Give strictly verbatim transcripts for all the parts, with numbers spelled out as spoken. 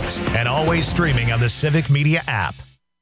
Civics, and always streaming on the Civic Media app.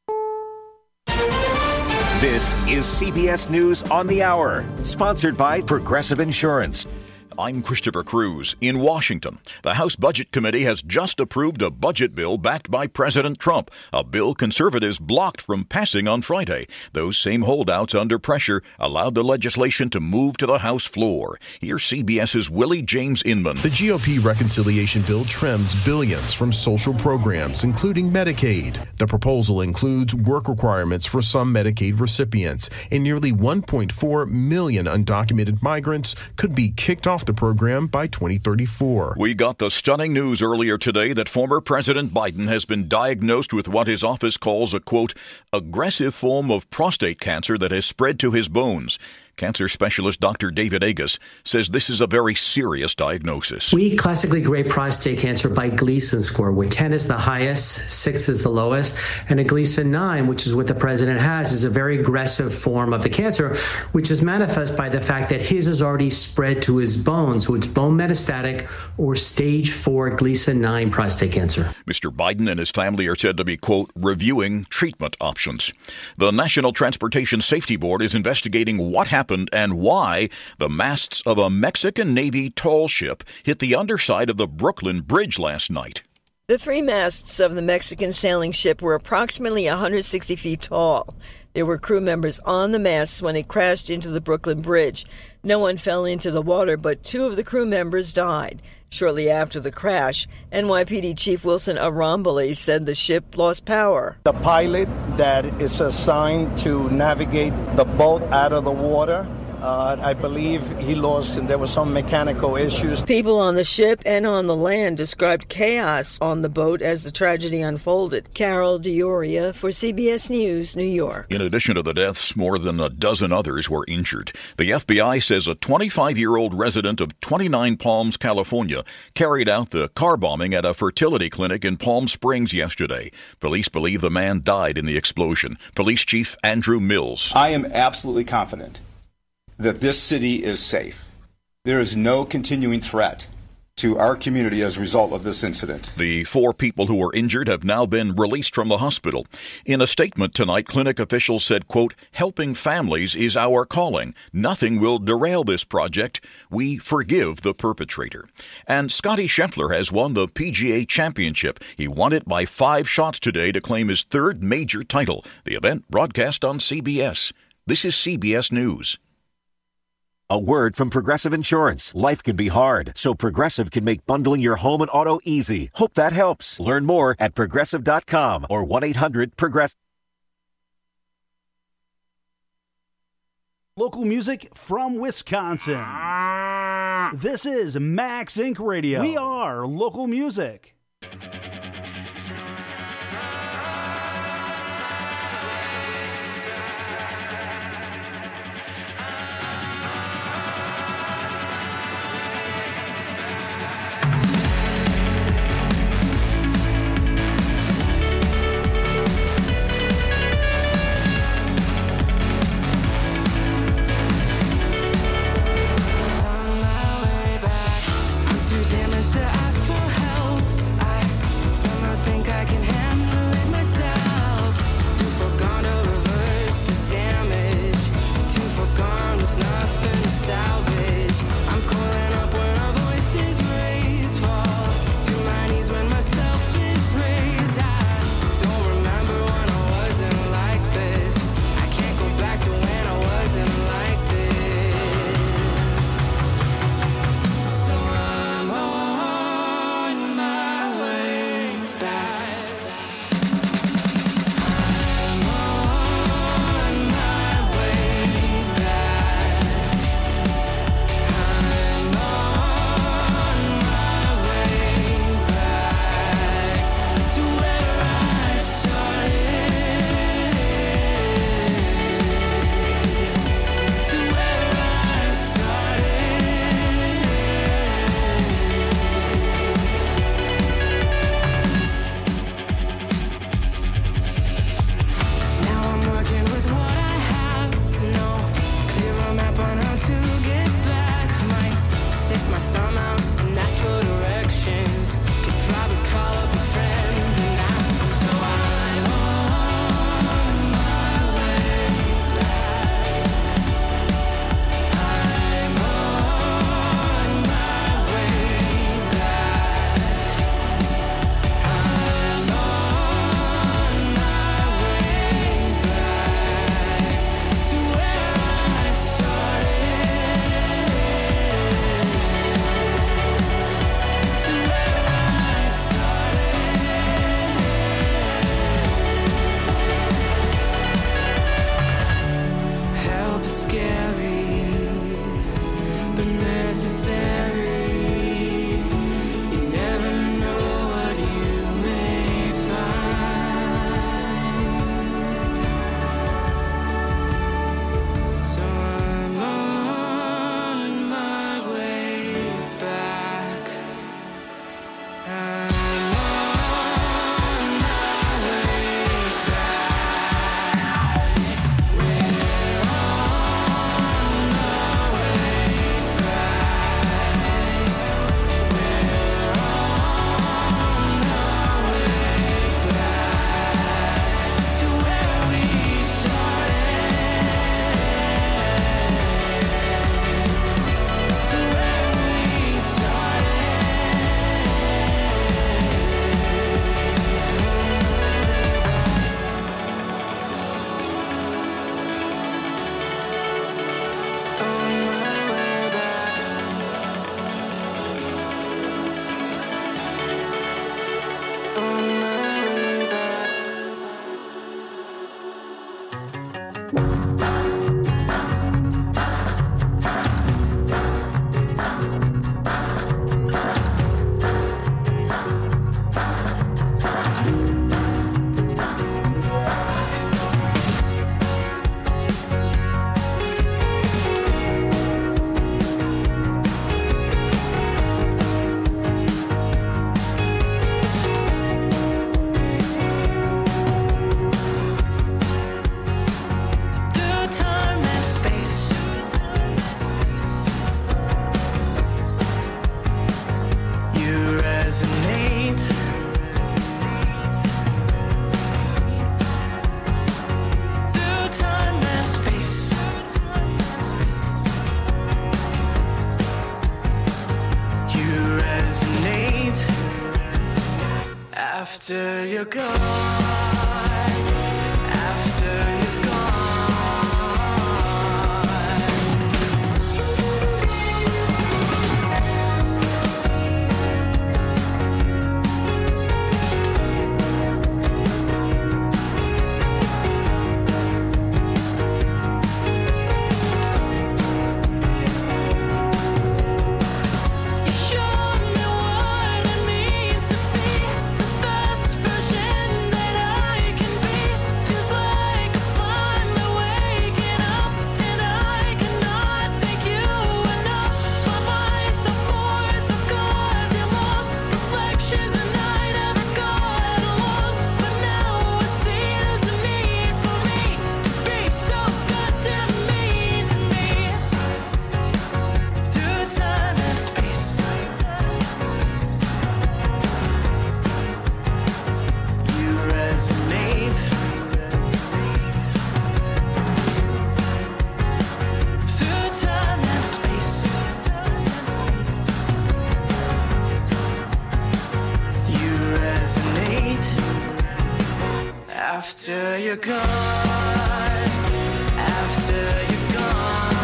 This is C B S News on the Hour, sponsored by Progressive Insurance. I'm Christopher Cruz in Washington. The House Budget Committee has just approved a budget bill backed by President Trump, a bill conservatives blocked from passing on Friday. Those same holdouts under pressure allowed the legislation to move to the House floor. Here's CBS's Willie James Inman. The G O P reconciliation bill trims billions from social programs, including Medicaid. The proposal includes work requirements for some Medicaid recipients, and nearly one point four million undocumented migrants could be kicked off the program by twenty thirty-four. We got the stunning news earlier today that former President Biden has been diagnosed with what his office calls a, quote, aggressive form of prostate cancer that has spread to his bones. Cancer specialist Doctor David Agus says this is a very serious diagnosis. We classically grade prostate cancer by Gleason score, where ten is the highest, six is the lowest, and a Gleason nine, which is what the president has, is a very aggressive form of the cancer, which is manifest by the fact that his has already spread to his bones, so it's bone metastatic or stage four Gleason nine prostate cancer. Mister Biden and his family are said to be, quote, reviewing treatment options. The National Transportation Safety Board is investigating what happened and why the masts of a Mexican Navy tall ship hit the underside of the Brooklyn Bridge last night. The three masts of the Mexican sailing ship were approximately one hundred sixty feet tall. There were crew members on the masts when it crashed into the Brooklyn Bridge. No one fell into the water, but two of the crew members died. Shortly after the crash, N Y P D Chief Wilson Aramboli said the ship lost power. The pilot that is assigned to navigate the boat out of the water, Uh, I believe he lost, and there were some mechanical issues. People on the ship and on the land described chaos on the boat as the tragedy unfolded. Carol Dioria for C B S News, New York. In addition to the deaths, more than a dozen others were injured. The F B I says a twenty-five-year-old resident of twenty-nine Palms, California, carried out the car bombing at a fertility clinic in Palm Springs yesterday. Police believe the man died in the explosion. Police Chief Andrew Mills. I am absolutely confident that this city is safe. There is no continuing threat to our community as a result of this incident. The four people who were injured have now been released from the hospital. In a statement tonight, clinic officials said, quote, helping families is our calling. Nothing will derail this project. We forgive the perpetrator. And Scottie Scheffler has won the P G A Championship. He won it by five shots today to claim his third major title. The event broadcast on C B S. This is C B S News. A word from Progressive Insurance. Life can be hard, so Progressive can make bundling your home and auto easy. Hope that helps. Learn more at progressive dot com or one eight hundred progressive. Local music from Wisconsin. This is Max Incorporated. Radio. We are local music. After you're gone, after you're gone. After you're gone, after you're gone.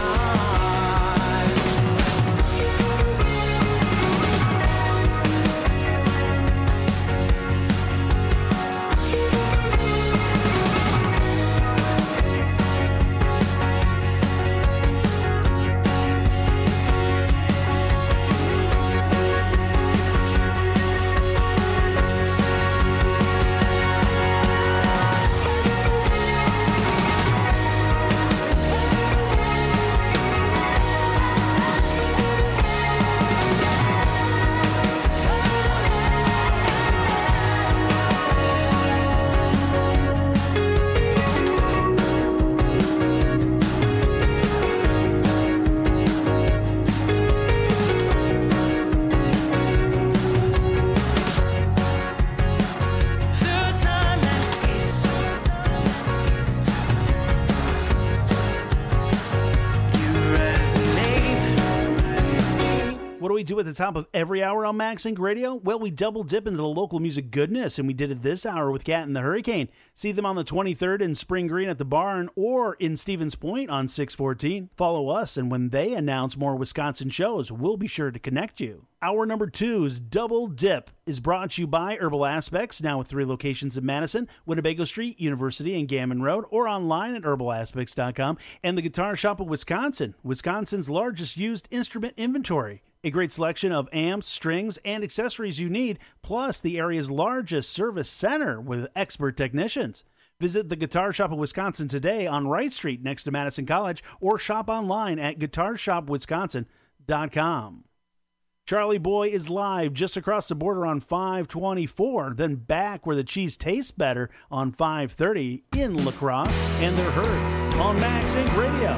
Do at the top of every hour on Max Inc Radio? Well, we double dip into the local music goodness, and we did it this hour with Cat and the Hurricane. See them on the twenty-third in Spring Green at the Barn or in Stevens Point on six fourteen. Follow us, and when they announce more Wisconsin shows, we'll be sure to connect you. Hour number two's Double Dip is brought to you by Herbal Aspects, now with three locations in Madison, Winnebago Street, University, and Gammon Road, or online at herbal aspects dot com, and the Guitar Shop of Wisconsin, Wisconsin's largest used instrument inventory. A great selection of amps, strings, and accessories you need, plus the area's largest service center with expert technicians. Visit the Guitar Shop of Wisconsin today on Wright Street next to Madison College, or shop online at guitar shop wisconsin dot com. Charlie Boy is live just across the border on five twenty-four, then back where the cheese tastes better on five thirty in La Crosse, and they're heard on Max Inc Radio.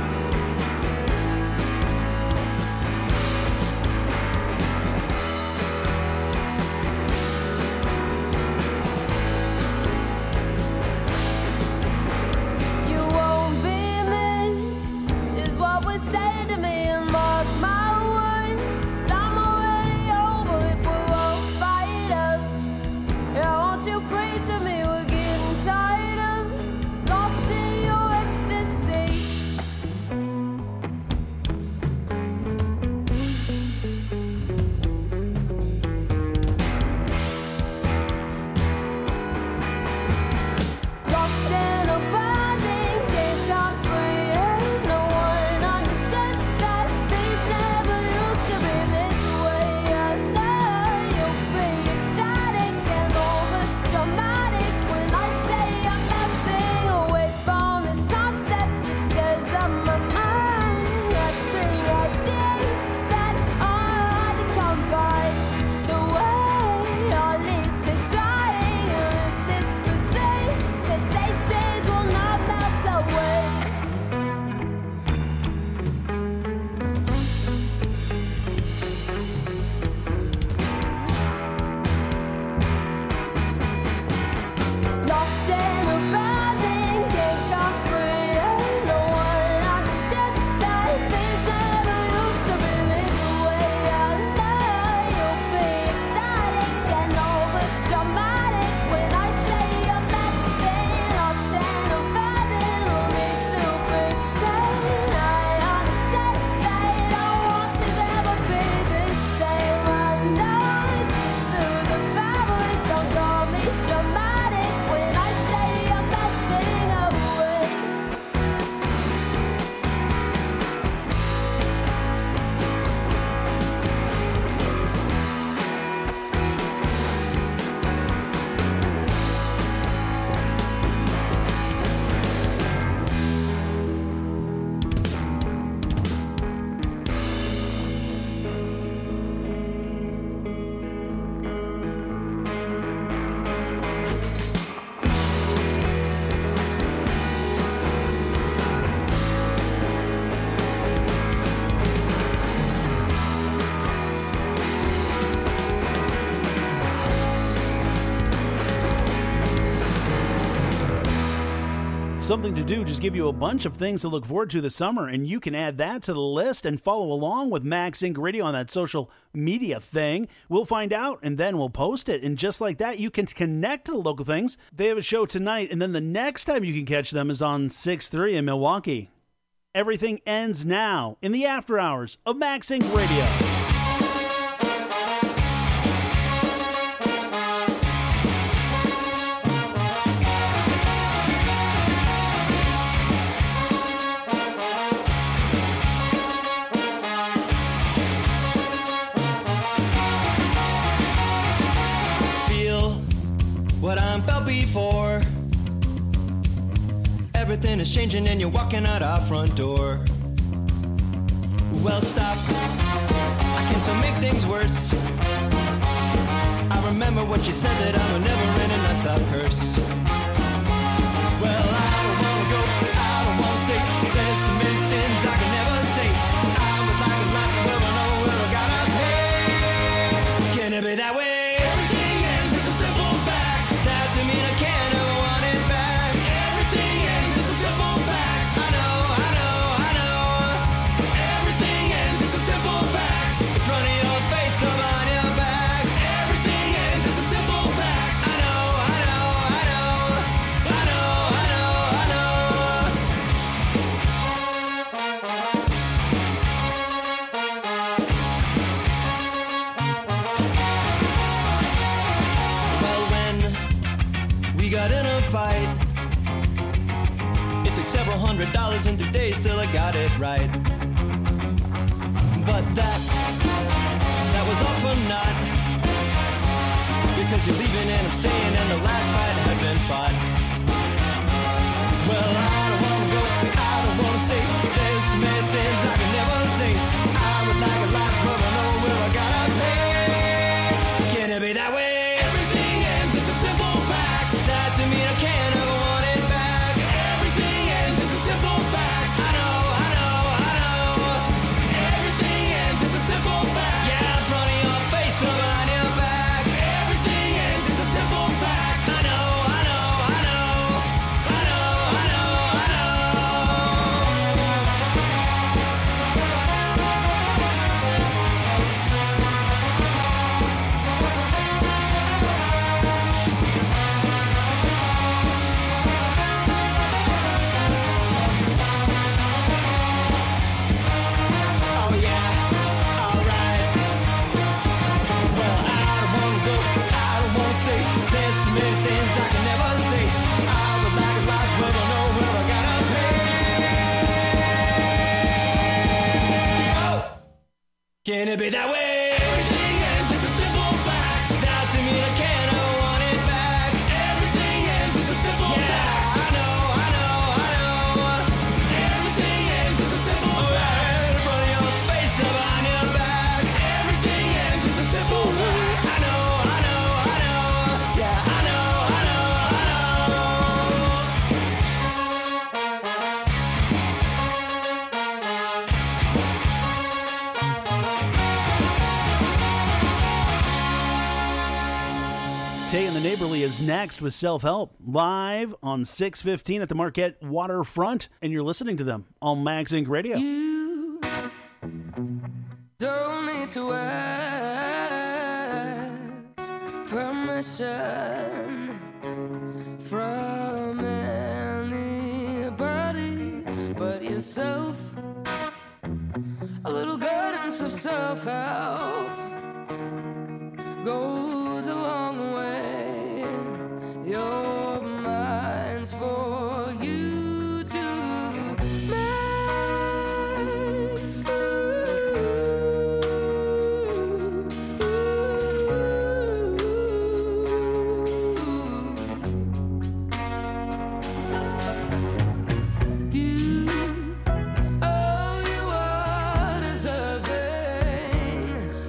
To me, we're getting tired of lost in your ecstasy. Something to do, just give you a bunch of things to look forward to this summer, and you can add that to the list and follow along with Max Inc Radio on that social media thing. We'll find out, and then we'll post it, and just like that, you can connect to the local things. They have a show tonight, and then the next time you can catch them is on six three in Milwaukee. Everything ends now in the after hours of Max Inc Radio. What I'm felt before. Everything is changing and you're walking out our front door. Well, stop. I can still make things worse. I remember what you said, that I'm a never-ending non-stop curse. Well, I don't wanna go, I don't wanna stay. There's so many things I can never say. I would like a life where I know where I gotta pay. Can it be that way? Several hundred dollars in two days till I got it right. But that, that was all for naught. Because you're leaving and I'm staying and the last fight has been fought. Well, I don't wanna go, I don't wanna stay. There's so many things I can never say. I would like a life but I know where I gotta pay. Can it be that way? Everything ends, it's a simple fact. That to me I can't ever want it back. Simple fact. I know, I know, I know. Everything ends, it's a simple fact. Yeah, in front of your face or behind your back. Everything ends, it's a simple fact. I know, I know, I know. I know, I know, I Can it be that way? Everything ends, it's a simple fact. Now to me I can't ever want it back. Everything ends, it's a simple yeah, fact. I know, I know, I know. Everything ends, it's a simple oh, fact. In front of your face or behind your back. Everything ends, it's a simple fact. I know, I know, I know. Yeah, I know, I know, I know. Tay and the Neighborly is next with Self-Help, live on six fifteen at the Marquette Waterfront, and you're listening to them on Max Inc Radio. You don't need to ask permission from anybody but yourself. A little guidance of self-help goes a long way. Your mind's for you to make. You, oh, you are deserving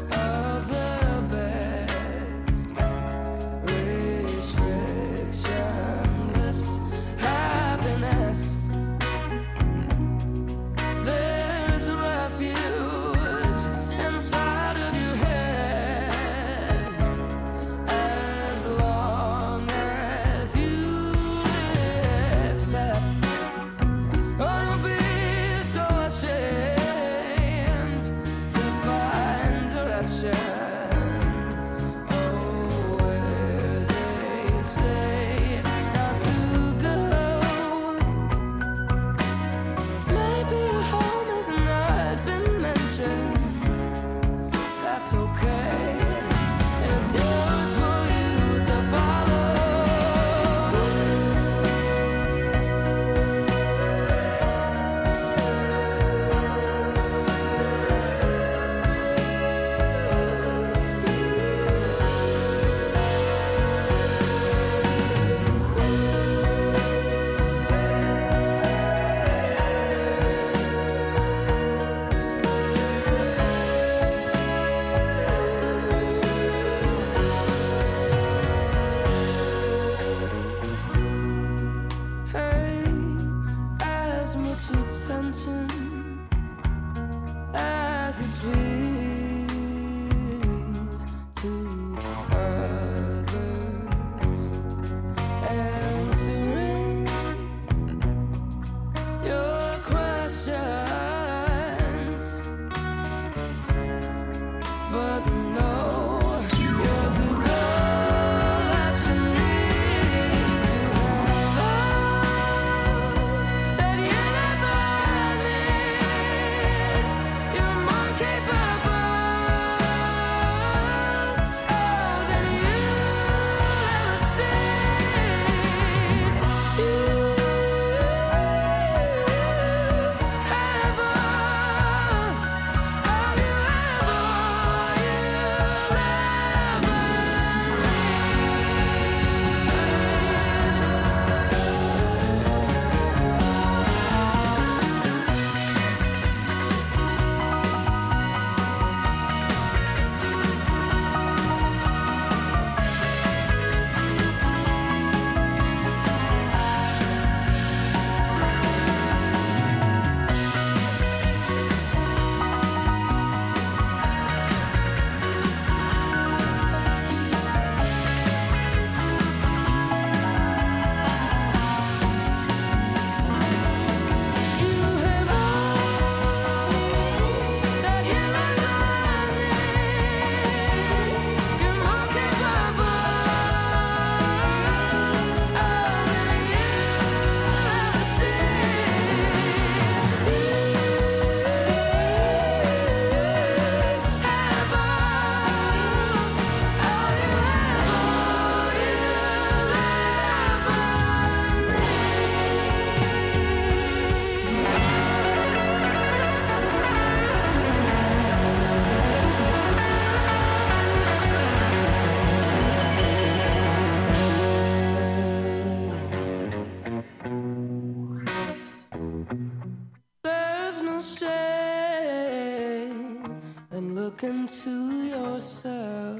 talking to yourself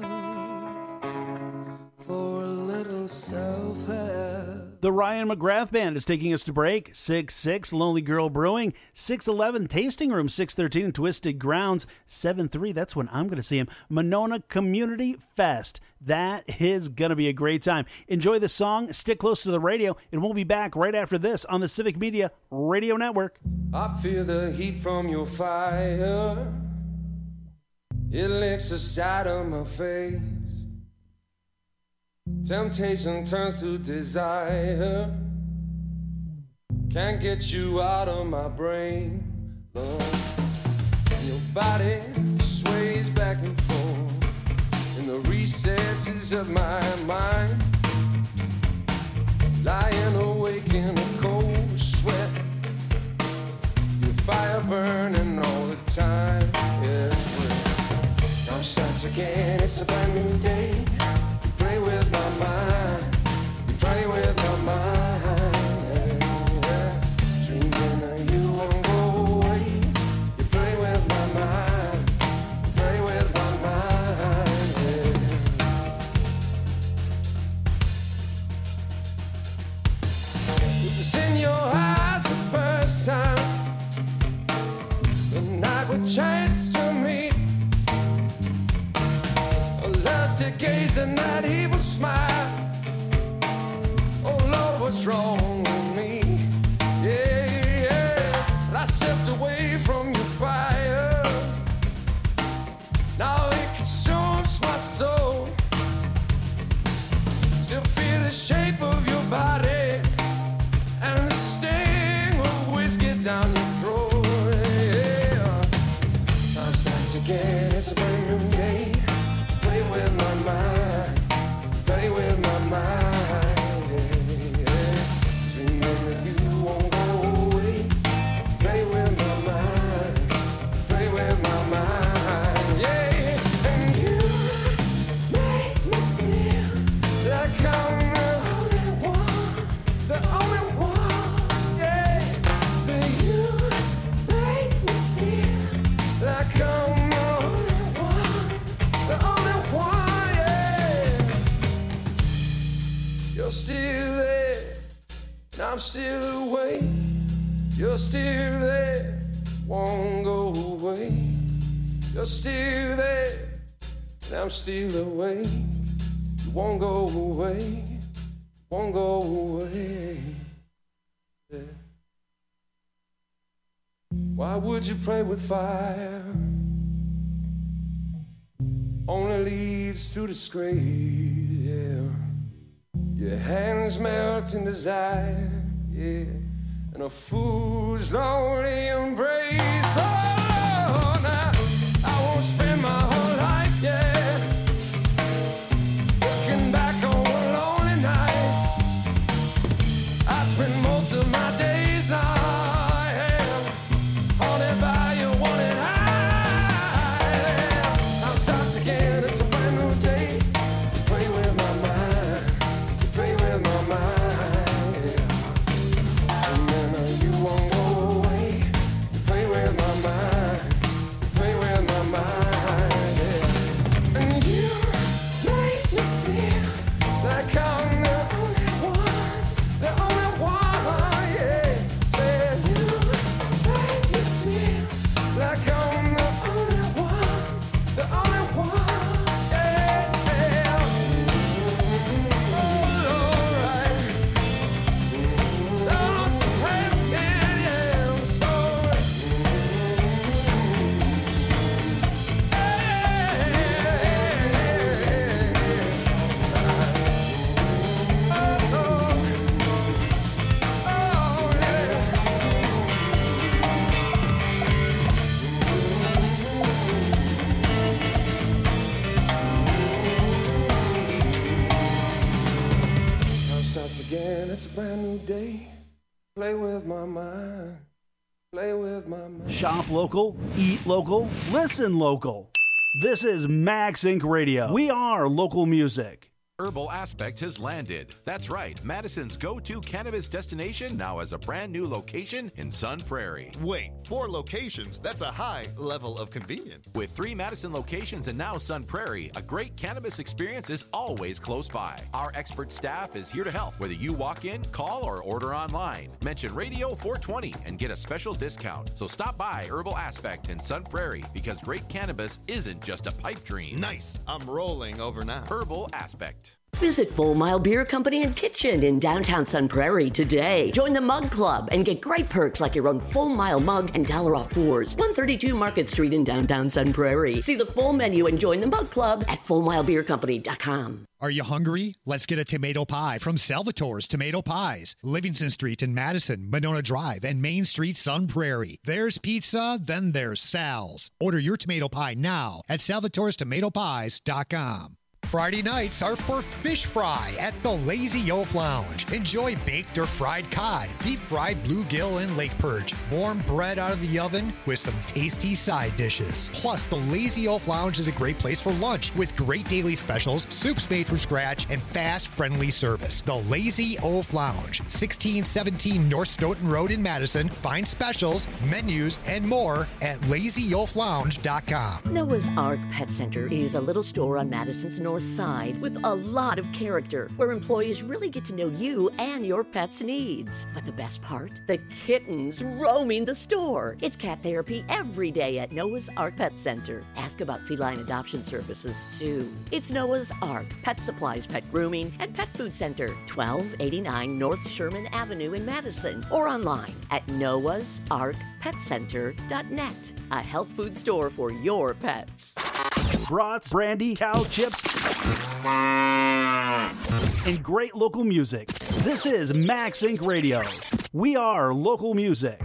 for a little self-help. The Ryan McGrath Band is taking us to break. six six, Lonely Girl Brewing. six eleven, Tasting Room. six thirteen, Twisted Grounds. seven three, that's when I'm going to see him. Monona Community Fest. That is going to be a great time. Enjoy the song. Stick close to the radio. And we'll be back right after this on the Civic Media Radio Network. I feel the heat from your fire. It licks the side of my face. Temptation turns to desire. Can't get you out of my brain, Lord. Your body sways back and forth in the recesses of my mind. Lying awake in a cold sweat. Your fire burning all the time, yeah. Time starts again, it's a brand new day. Play with my mind, you play with my mind, yeah. Dreaming that you won't go away. You play with my mind, you play with my mind, yeah. It was in your eyes the first time, the night we chanced to meet. A lusty gaze and that evil smile. Oh Lord, what's wrong with me? Yeah, yeah. But I stepped away from your fire. Now it consumes my soul. Still feel the shape of your body and the sting of whiskey down your throat. Yeah. Time starts again, it's a brand new day. Play with my mind, play with my mind, yeah, yeah. Dreaming that you won't go away. Play with my mind, play with my mind, yeah. And you make me feel like I'm the only one, the only one, yeah. Do you make me feel like I'm the only one, the only one, yeah. You're still there, and I'm still awake. You're still there, won't go away. You're still there, and I'm still awake. You won't go away, won't go away, yeah. Why would you play with fire? Only leads to disgrace, yeah. Your hands melt in desire, yeah. And a fool's lonely embrace. Oh, now I won't spend my whole life, yeah, looking back on a lonely night. I spend most of my days now, yeah, haunted by your wanted high. Time starts again, it's a brand new day. You play with my mind, you play with my mind, yeah. And then uh, you won't go away. You play with my mind, you play with my mind, yeah. And you make me feel like I'm the only one, the only one, yeah. Say you make me feel like I'm the only one, the only one, yeah, yeah. Oh, alright. Don't say it again, yeah, I'm sorry. Now starts again, it's a brand new day. Play with my mind, play with my mind. Shop local, eat local, listen local. This is Max Inc Radio. We are local music. Herbal Aspect has landed. That's right, Madison's go-to cannabis destination now has a brand new location in Sun Prairie. Wait, four locations? That's a high level of convenience. With three Madison locations and now Sun Prairie, a great cannabis experience is always close by. Our expert staff is here to help, whether you walk in, call, or order online. Mention Radio four twenty and get a special discount. So stop by Herbal Aspect in Sun Prairie because great cannabis isn't just a pipe dream. Nice. I'm rolling over now. Herbal Aspect. Visit Full Mile Beer Company and Kitchen in downtown Sun Prairie today. Join the Mug Club and get great perks like your own Full Mile mug and dollar off pours. one thirty-two Market Street in downtown Sun Prairie. See the full menu and join the Mug Club at full mile beer company dot com. Are you hungry? Let's get a tomato pie from Salvatore's Tomato Pies. Livingston Street in Madison, Monona Drive, and Main Street, Sun Prairie. There's pizza, then there's Sal's. Order your tomato pie now at salvatores tomato pies dot com. Friday nights are for fish fry at the Lazy Oaf Lounge. Enjoy baked or fried cod, deep fried bluegill and lake perch, warm bread out of the oven with some tasty side dishes. Plus, the Lazy Oaf Lounge is a great place for lunch with great daily specials, soups made from scratch, and fast, friendly service. The Lazy Oaf Lounge, sixteen seventeen North Stoughton Road in Madison. Find specials, menus, and more at lazy oaf lounge dot com. Noah's Ark Pet Center is a little store on Madison's north side with a lot of character where employees really get to know you and your pet's needs. But the best part? The kittens roaming the store. It's cat therapy every day at Noah's Ark Pet Center. Ask about feline adoption services too. It's Noah's Ark Pet Supplies, Pet Grooming, and Pet Food Center, twelve eighty-nine North Sherman Avenue in Madison, or online at noahs ark pet center dot net. A health food store for your pets. Brats, brandy, cow chips, and great local music. This is Max Inc Radio. We are local music.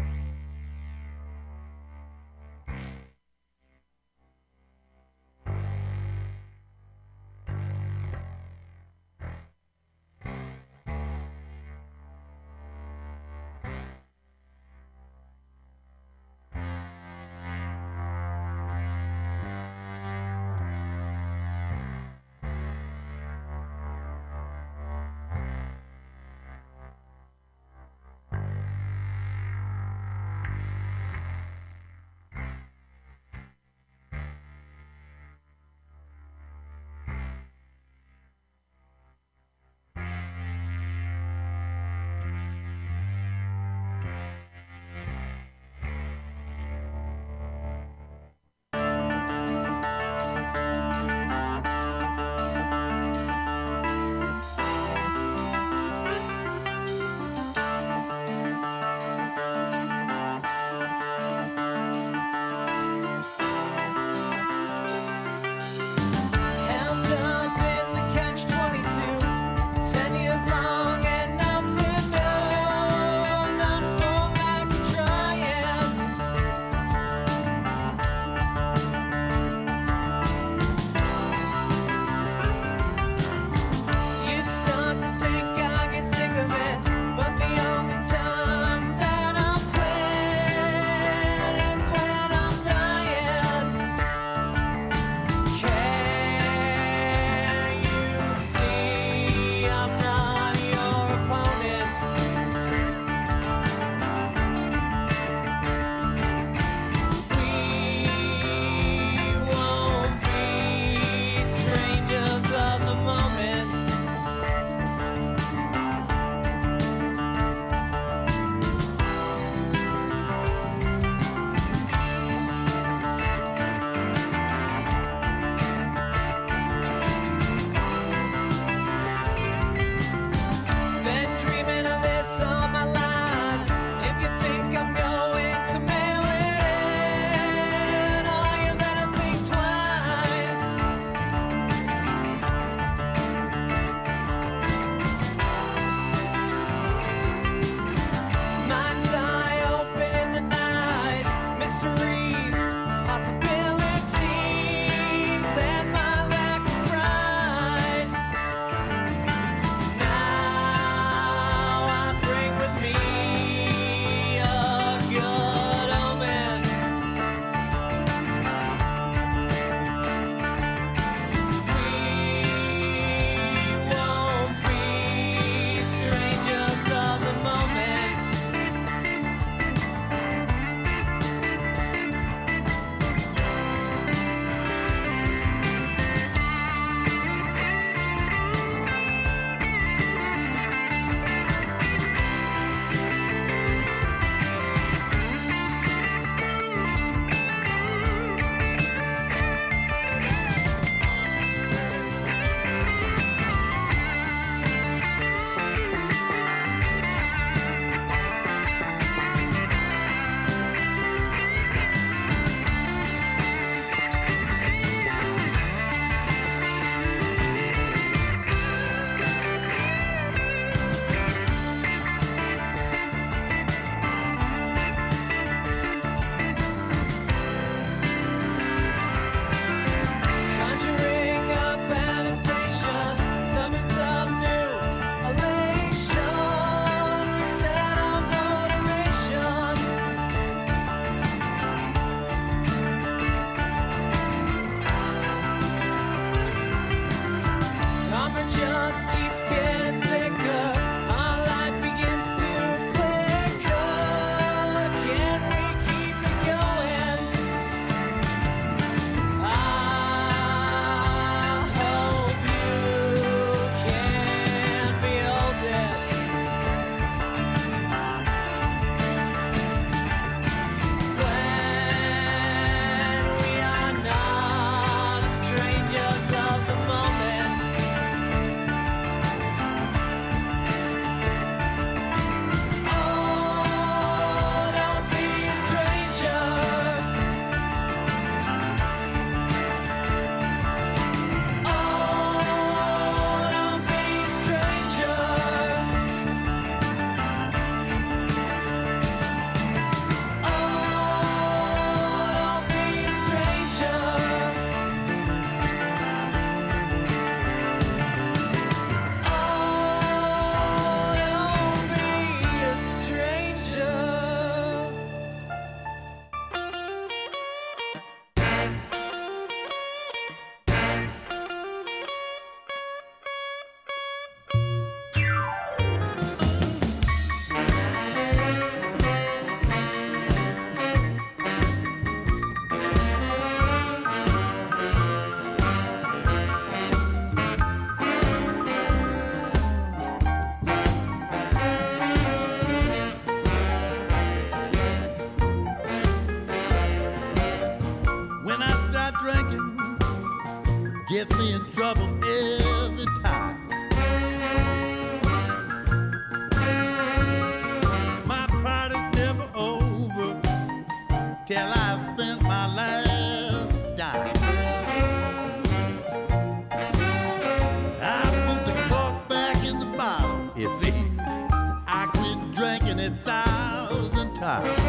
bottle. It's easy. I quit drinking a thousand times.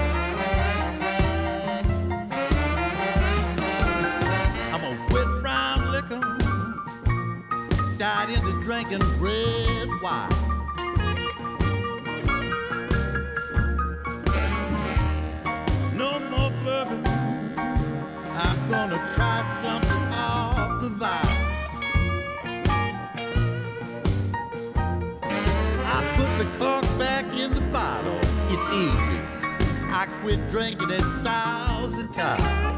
I'm gonna quit brown liquor, start into drinking red wine. No more bourbon. I'm gonna try something off the vine. I put the cork back in the bottle. It's easy. I quit drinking it a thousand times.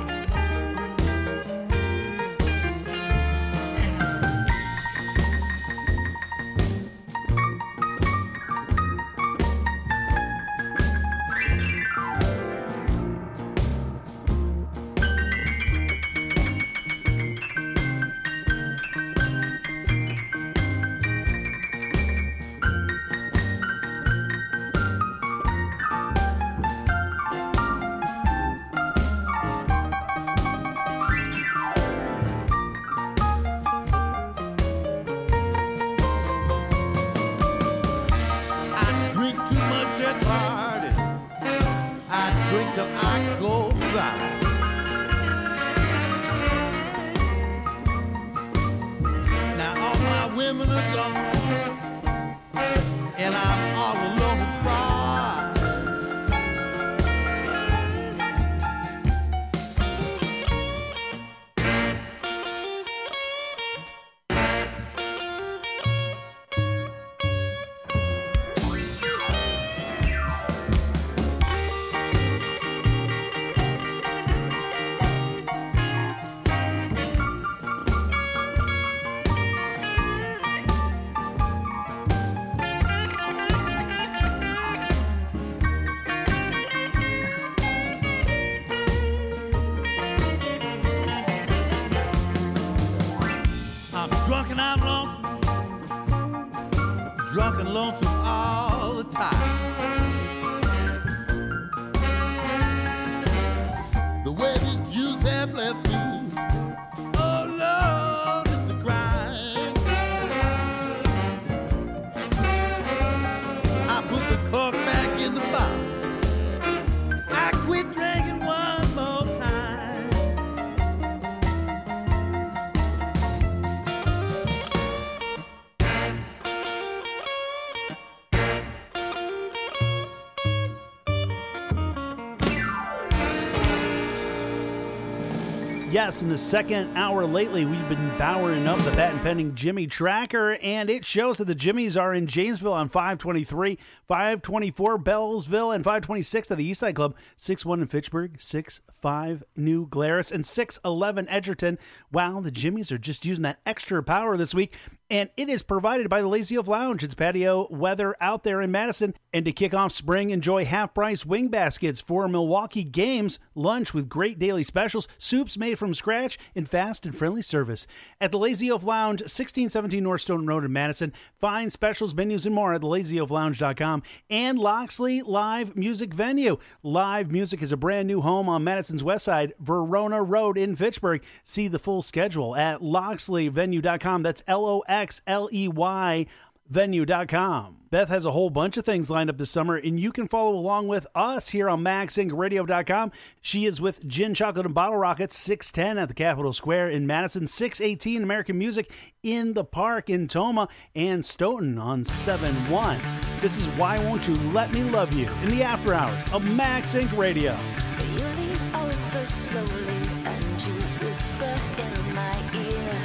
Yes, in the second hour lately, we've been powering up the patent pending Jimmy Tracker, and it shows that the Jimmys are in Janesville on five twenty-three, five twenty-four Bellsville, and five twenty-six at the Eastside Club, six one in Fitchburg, six five New Glarus, and six eleven Edgerton. Wow, the Jimmys are just using that extra power this week, and it is provided by the Lazy Oaf Lounge. It's patio weather out there in Madison, and to kick off spring, enjoy half-price wing baskets for Milwaukee games, lunch with great daily specials, soups made from scratch, and fast and friendly service. At the Lazy Oaf Lounge, sixteen seventeen North Stoughton Road in Madison. Find specials, menus, and more at the lazy oaf lounge dot com. And Loxley Live Music Venue. Live Music is a brand new home on Madison's west side, Verona Road in Fitchburg. See the full schedule at loxley venue dot com. That's L O X L E Y venue dot com. Beth has a whole bunch of things lined up this summer, and you can follow along with us here on max inc radio dot com. She is with Gin, Chocolate, and Bottle Rockets, six ten at the Capitol Square in Madison, six eighteen American Music in the Park in Toma, and Stoughton on seven one. This is Why Won't You Let Me Love You in the after hours of Max Inc Radio. You lean over slowly and you whisper in my ear.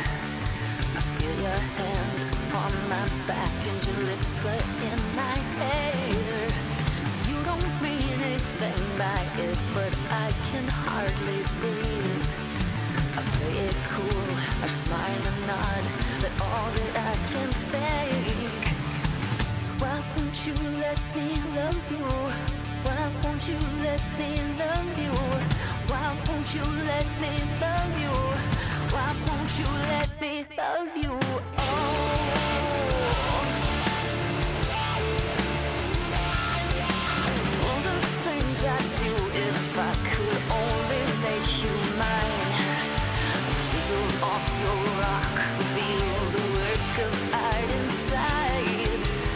I feel your hand on my back and your lips are in my hair. You don't mean anything by it, but I can hardly breathe. I play it cool, I smile and nod, but all that I can think. So why won't you let me love you? Why won't you let me love you? Why won't you let me love you? Why won't you let me love you? Oh. All the things I do, if I could only make you mine. Chisel off your rock, reveal the work of art inside.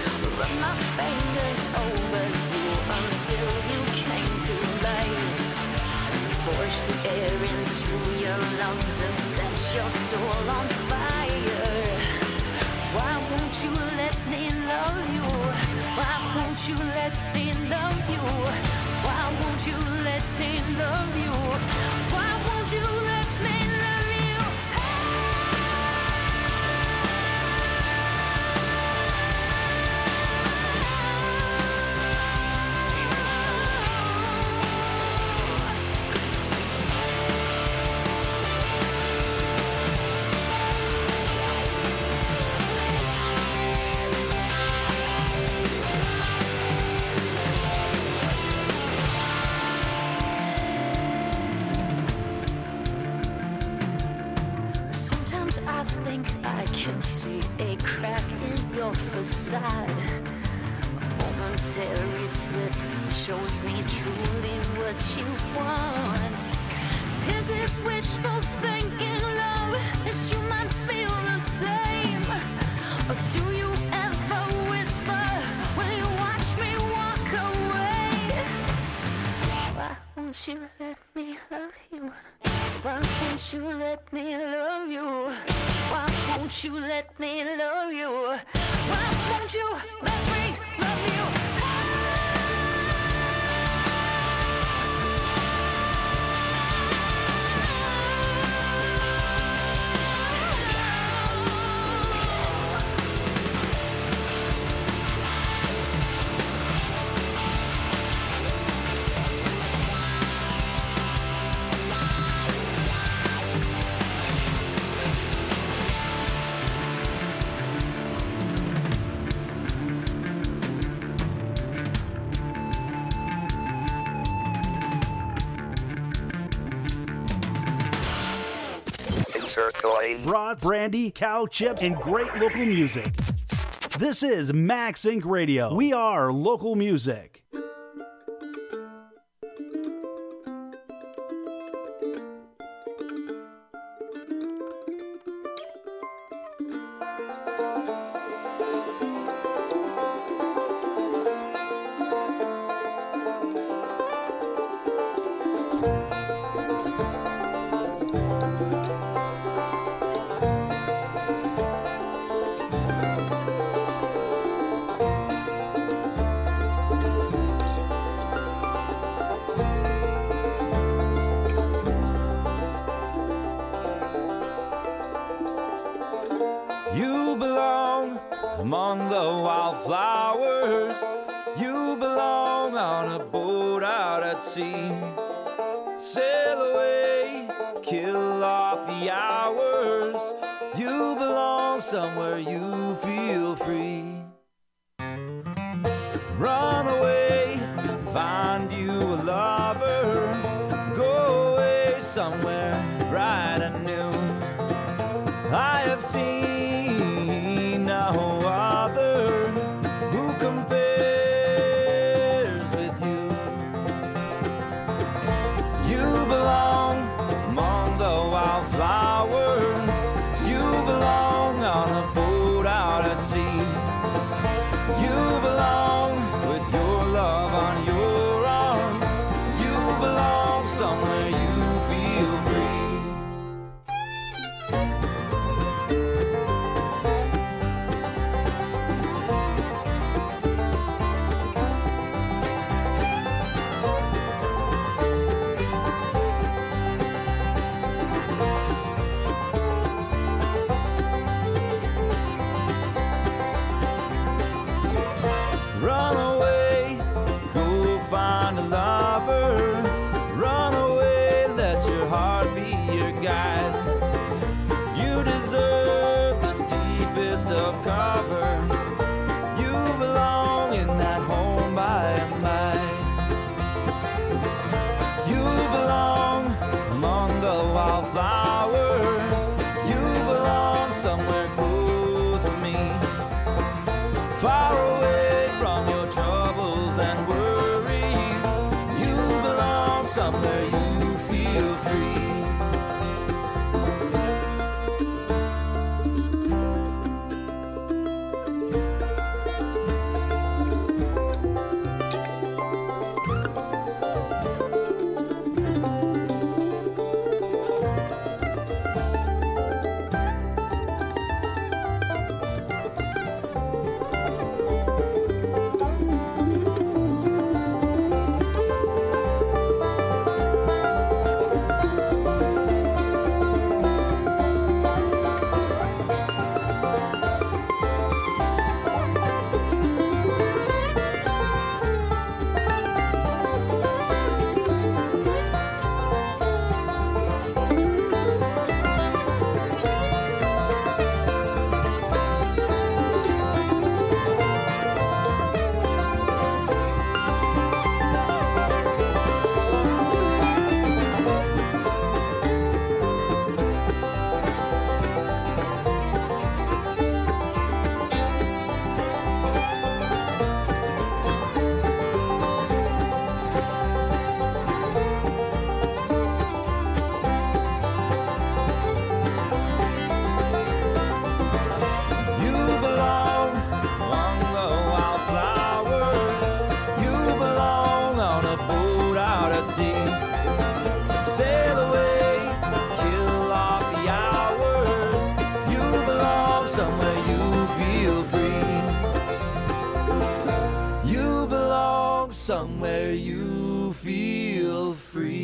my fingers over you until you came to life. Forced the air into your lungs and set your soul on fire. Why won't you let me love you? Why won't you let me love you? Why won't you let me love you? Why won't you let me love you? I think I can see a crack in your facade. A momentary slip shows me truly what you want. Is it wishful thinking, love? As you might feel the same. Or do you ever whisper when you watch me walk away? Why won't you let me love you? Why won't you let me love you? Why won't you let me love you? Why won't you let me love you? Brats, brandy, cow chips, and great local music. This is Max Inc Radio. We are local music. You belong among the wildflowers. You belong on a boat out at sea. Sail away, kill off the hours. You belong somewhere you feel free. Run away, find you a lover. Go away somewhere bright and new. I have seen no other who compares with you. You belong among the wildflowers. You belong on a boat out at sea. You belong with your love on your arms. You belong somewhere you feel free. Run away, go find a lover. Run away, let your heart be your guide. You deserve the deepest of cover. You belong in that home by and by. You belong among the wildflowers. You belong somewhere close to me. Far away from your troubles and worries. You belong somewhere you feel free. somewhere you feel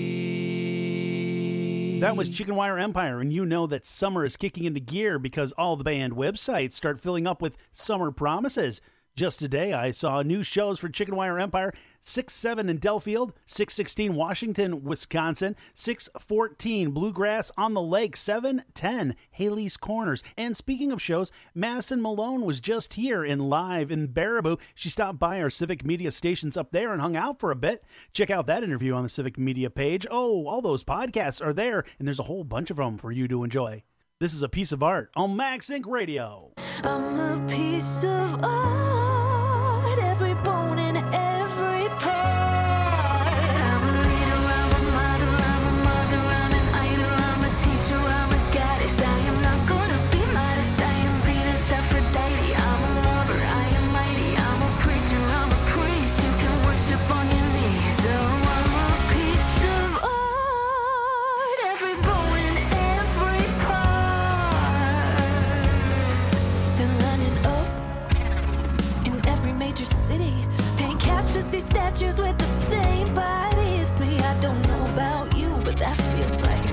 free. That was Chicken Wire Empire, and you know that summer is kicking into gear because all the band websites start filling up with summer promises. Just today, I saw new shows for Chicken Wire Empire, six seven in Delafield, six sixteen Washington, Wisconsin, six fourteen Bluegrass on the Lake, seven ten Haley's Corners. And speaking of shows, Madison Malone was just here in live in Baraboo. She stopped by our Civic Media stations up there and hung out for a bit. Check out that interview on the Civic Media page. Oh, all those podcasts are there, and there's a whole bunch of them for you to enjoy. This is A Piece of Art on Max Inc Radio. I'm a piece of art, every bone and every part. I'm a leader, I'm a model, I'm a mother, I'm an idol, I'm a teacher, I'm a goddess. I am not gonna be modest, I am Venus, Aphrodite. I'm a lover, I am mighty, I'm a preacher, I'm a priest. You can worship on your knees. Oh, I'm a piece of art, every bone and every part. Been lining up in every major city, paying cash to see statues with the same body as me. I don't know about you, but that feels like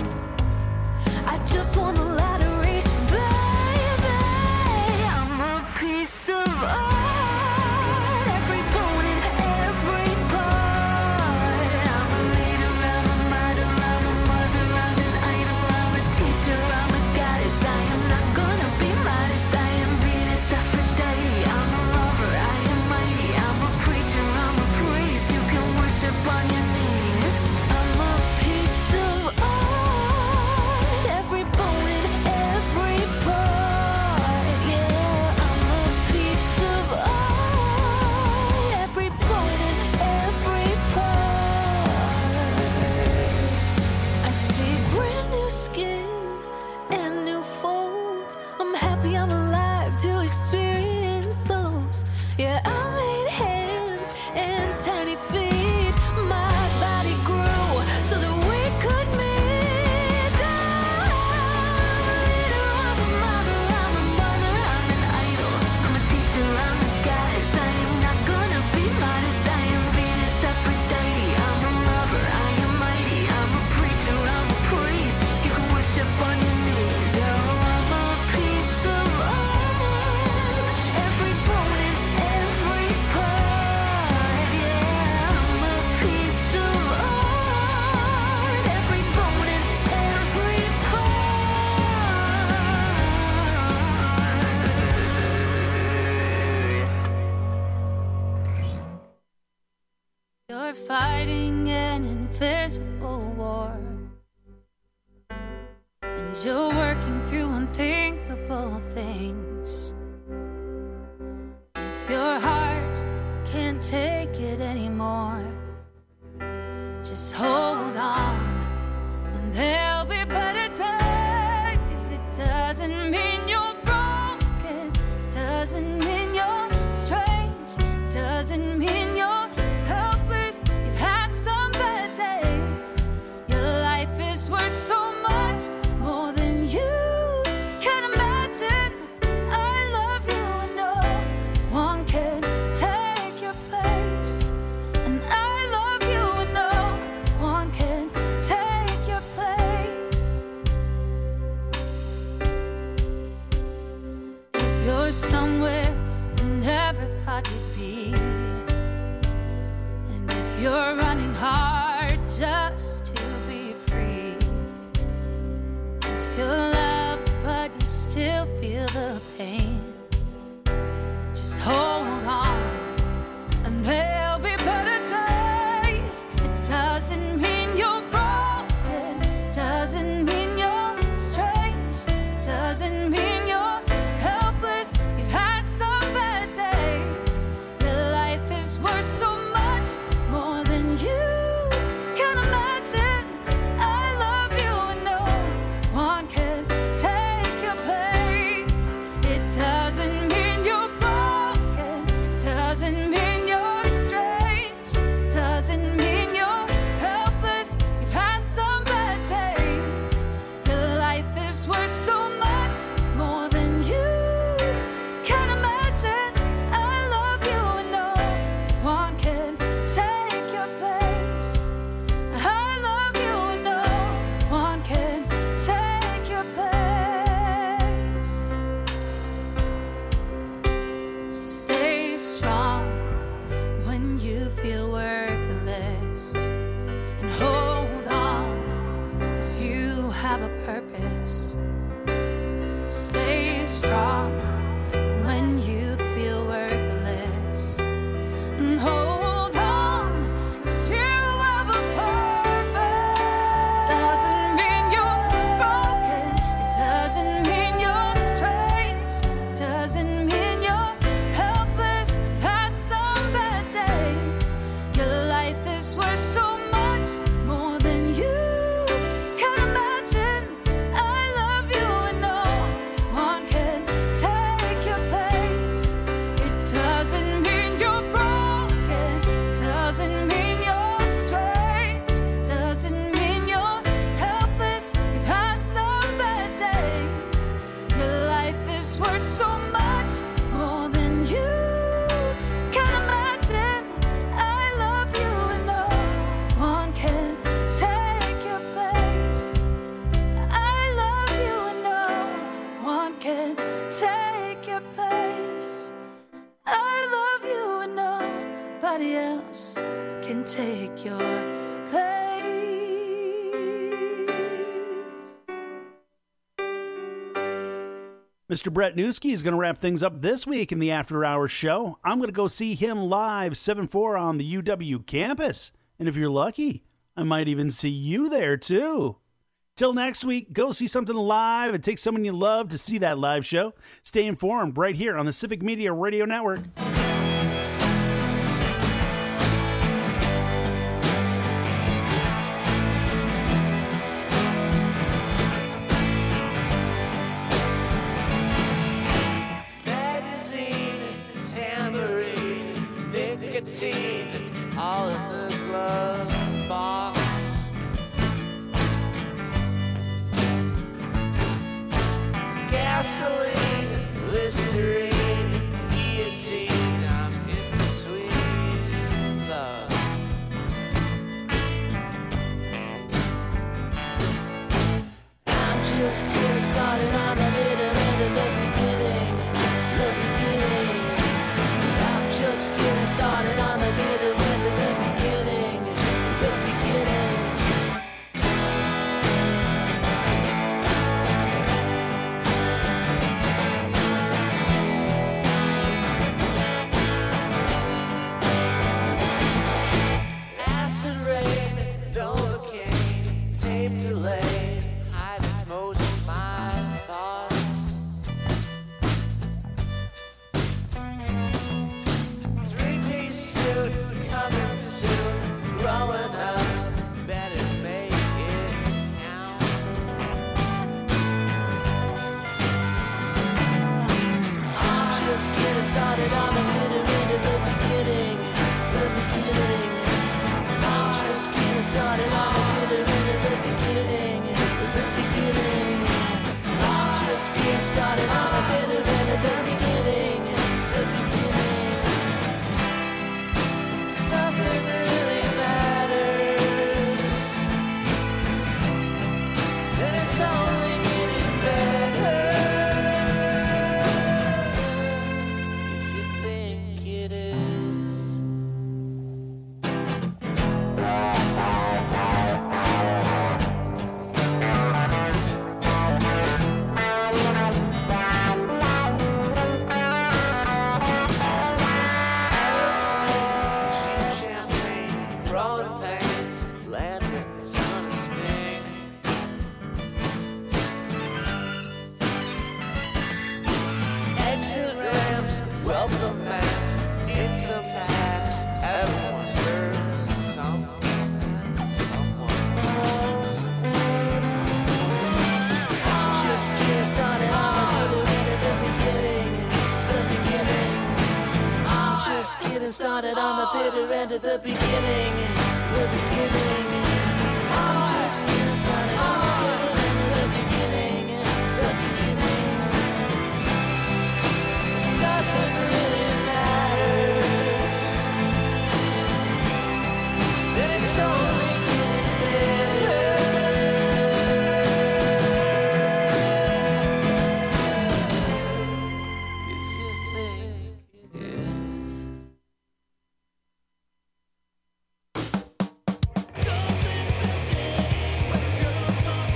I just won the lottery, baby. I'm a piece of art, every bone and every part. I'm a leader, I'm a model, I'm a mother, I'm an idol, I'm a teacher, I'm a goddess. I am not gonna be modest, I am Venus, Aphrodite. I'm a lover, I am mighty, I'm a preacher, I'm a priest. You can worship on your knees. I'm a piece of art, every bone and every part. Yeah, I'm a piece of art, every bone and every part. I see brand new skin and new folds. I'm happy I'm alive to experience those. Yeah, I made hands and tiny feet. My body grew so that we could meet. I'm a leader, I'm a mother, I'm a mother, I'm an idol, I'm a teacher, I'm a goddess. I am not gonna be modest, I am Venus, Aphrodite. I'm a lover, I am mighty, I'm a preacher, I'm a priest. You can worship on your knees. Oh, I'm a piece of art, every bone and every part. Yeah, I'm a piece of art, every bone and every part. You're fighting an invisible war, and you're working through unthinkable things. If your heart can't take it anymore, just hold on, and there'll be better days. It doesn't mean you're broken, doesn't mean you're strange, doesn't mean you're helpless. You've had some bad days. Your life is worth so much more than you can imagine. I love you and no one can take your place. And I love you and no one can take your place. If you're somewhere you never thought you'd be, and if you're running hard just to be free, if you're loved but you still feel the pain, just hold on, and there'll be better days. It doesn't mean you're broken, doesn't mean you're strange, doesn't mean you're helpless. You've had some bad days. Your life is worth so much more than you have a purpose. Stay strong when you feel worthless. And hold on, 'cause you have a purpose. Doesn't mean you're broken. It doesn't mean you're strange. Doesn't mean you're helpless. You've had some bad days. Your life is worth so much more than you can imagine. I love you and no one can take your place. It doesn't mean you're broken. It doesn't mean you're strange. Doesn't mean you're helpless. You've had some bad days. Your life is worth so much more than you can imagine. I love you and no one can take your place. I love you and no one can take your place. I love you and nobody else can take your place. Mister Brett Newski is going to wrap things up this week in the After Hours show. I'm going to go see him live seven four on the U W campus. And if you're lucky, I might even see you there too. Till next week, go see something live and take someone you love to see that live show. Stay informed right here on the Civic Media Radio Network. Magazine, tambourine, nicotine, all in the glove box. Gasoline, Listerine, guillotine, I'm in between love. I'm just getting started on the bitter end of the beginning, the beginning. I'm just getting started on the bitter end of the beginning, the beginning. Acid rain, Novocaine, tape delay, hiding most of my thoughts. Three-piece suit, coming soon, growing up, better make it count. I'm just getting started on the bitter end of the beginning, the beginning. I'm just getting started on the bitter end of the beginning, the beginning. I'm just getting started on the bitter end of the beginning, the beginning. Nothing really matters, and it's only getting better. If you think it is. Champagne, growing pains, lanterns on a sting. Exit ramps, welcome mats, income tax, everyone serves something, someone. I'm just getting started on the bitter end of the beginning, the beginning. I'm just getting started on the bitter end of the beginning, the beginning. I'm just getting started on the bitter end of the beginning, the beginning. Nothing really matters, and it's only getting better. If you think it is. Girls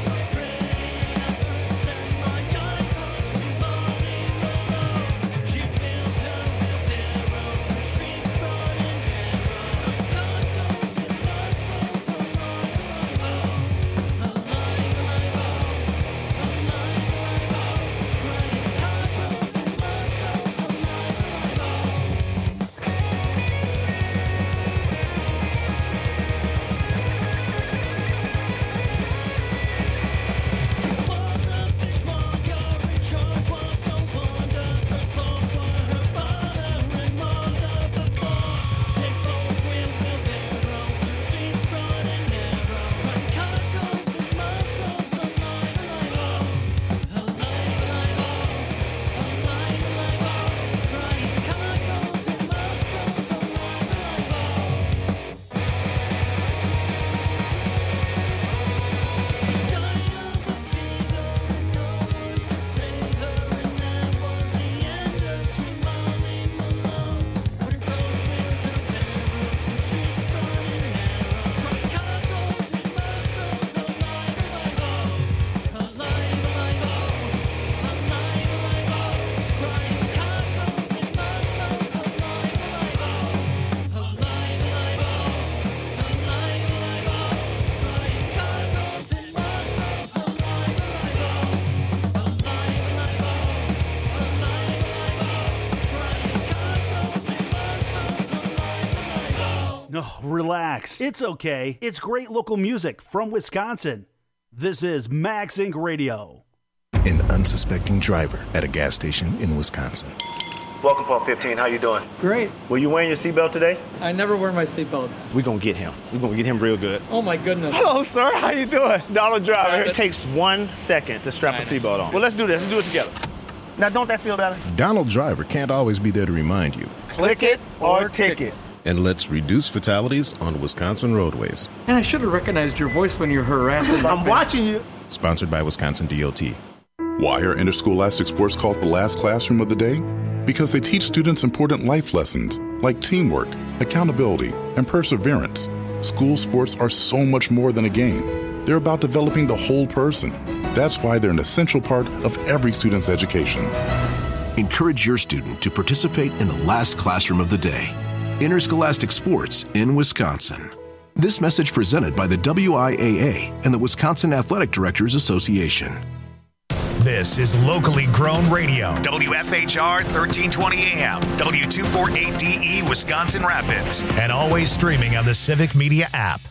No, relax. It's okay. It's great local music from Wisconsin. This is Max Incorporated. Radio. An unsuspecting driver at a gas station in Wisconsin. Welcome, Pump fifteen. How you doing? Great. Were you wearing your seatbelt today? I never wear my seatbelt. We're going to get him. We're going to get him real good. Oh, my goodness. Hello, sir. How you doing? Donald Driver. Private. It takes one second to strap a seatbelt on. Well, let's do this. Let's do it together. Now, don't that feel better? Donald Driver can't always be there to remind you. Click it or ticket. And let's reduce fatalities on Wisconsin roadways. And I should have recognized your voice when you're harassing. I'm watching you. Sponsored by Wisconsin D O T. Why are interscholastic sports called the last classroom of the day? Because they teach students important life lessons like teamwork, accountability, and perseverance. School sports are so much more than a game. They're about developing the whole person. That's why they're an essential part of every student's education. Encourage your student to participate in the last classroom of the day. Interscholastic sports in Wisconsin. This message presented by the W I A A and the Wisconsin Athletic Directors Association. This is locally grown radio. W F H R thirteen twenty A M, W two forty-eight D E, Wisconsin Rapids. And always streaming on the Civic Media app.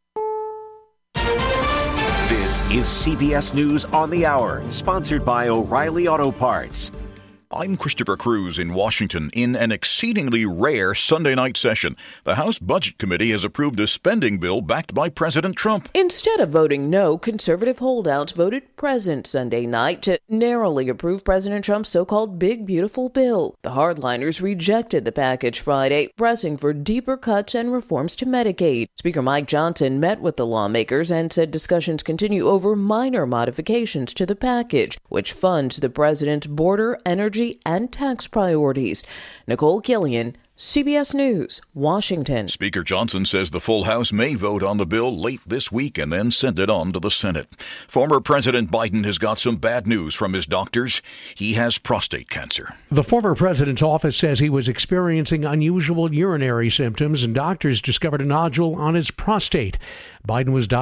This is C B S News on the Hour, sponsored by O'Reilly Auto Parts. I'm Christopher Cruz in Washington. In an exceedingly rare Sunday night session, the House Budget Committee has approved a spending bill backed by President Trump. Instead of voting no, conservative holdouts voted present Sunday night to narrowly approve President Trump's so-called Big Beautiful Bill. The hardliners rejected the package Friday, pressing for deeper cuts and reforms to Medicaid. Speaker Mike Johnson met with the lawmakers and said discussions continue over minor modifications to the package, which funds the president's border, energy, and tax priorities. Nicole Killian, C B S News, Washington. Speaker Johnson says the full House may vote on the bill late this week and then send it on to the Senate. Former President Biden has got some bad news from his doctors. He has prostate cancer. The former president's office says he was experiencing unusual urinary symptoms, and doctors discovered a nodule on his prostate. Biden was diagnosed